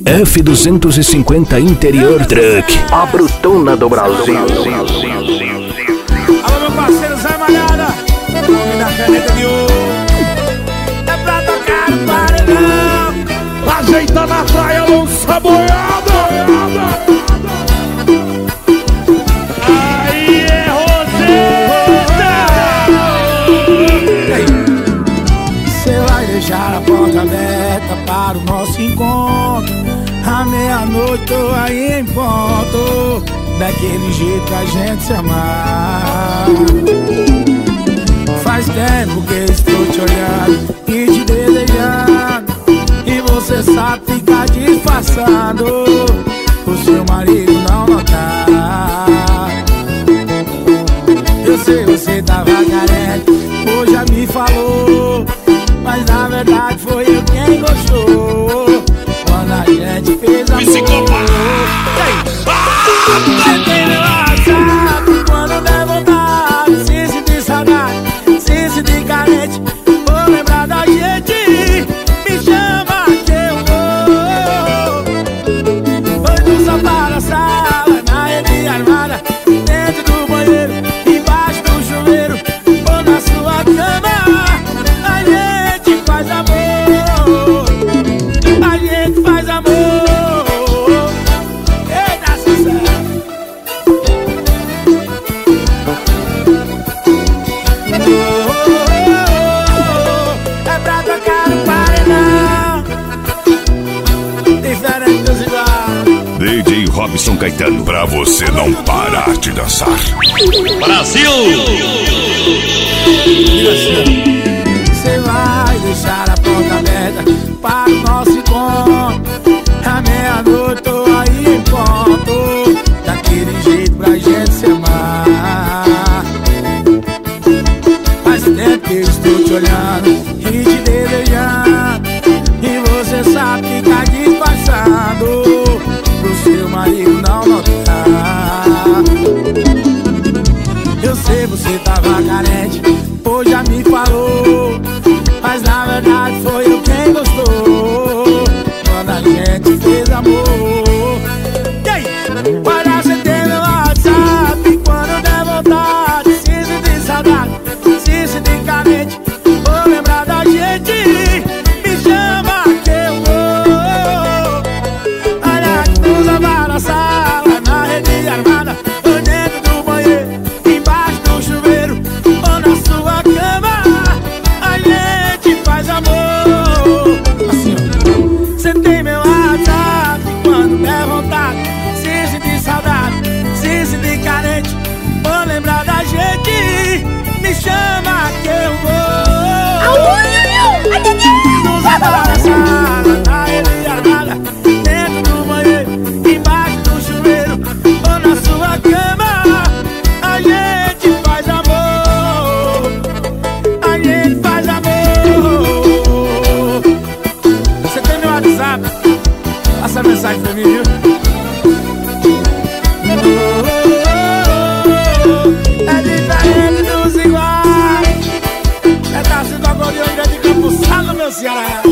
F250 Interior Truck, a brutona do Brasil. Alô, meu parceiro Zé Malhada, nome da caneta de ouro. É pra tocar no paredão, ajeita na praia, lança boiada. Aí é Roseta. Cê vai deixar a porta aberta para o nosso encontro. À meia-noite tô aí em ponto, daquele jeito que a gente se amar. Faz tempo que estou te olhando e te desejando, e você sabe ficar disfarçando, o seu marido não notar. Eu sei, você tava carente, hoje já me falou, mas na verdade foi eu quem gostou. Quando a gente fez amor, você tem meu WhatsApp, quando der vontade, se sentir saudade, se sentir carente, vou lembrar da gente, me chama que eu vou. Foi no sofá da sala, na rede armada, dentro do banheiro, embaixo do chuveiro, ou na sua cama, a gente faz amor. A gente faz amor. Eita, sucesso. É pra tocar no paredão, diferente dos iguais. DJ Robson Caetano, pra você não parar de dançar. Brasil! Você vai deixar a porta aberta para o nosso encontro. À meia-noite tô aí em ponto, daquele jeito pra gente se amar. Faz tempo que eu estou te olhando e te desejando, e você sabe ficar disfarçando, pro seu marido não notar. Eu sei, você tava carente, hoje já me falou, mas na verdade foi eu quem gostou. Quando a gente fez amor, e aí? Olha, você tem meu WhatsApp, quando der vontade, se sentir saudade, se sentir carente, vou lembrar da gente, me chama que eu vou. Olha, nos lavar na sala, na rede armada, ou dentro do banheiro, embaixo do chuveiro, ou na sua cama, a gente faz amor. Assim, ó. Cê tem meu WhatsApp, quando der vontade, se sentir saudade, se sentir carente, vou lembrar da gente, me chama que eu vou. Nos lavar na sala, na rede armada, dentro do banheiro, embaixo do chuveiro, ou na sua cama, a gente faz amor. A gente faz amor. Você tem meu WhatsApp? Passa a mensagem pra mim, viu? É diferente dos iguais. É da cidade de Campo Salo, meu Ceará.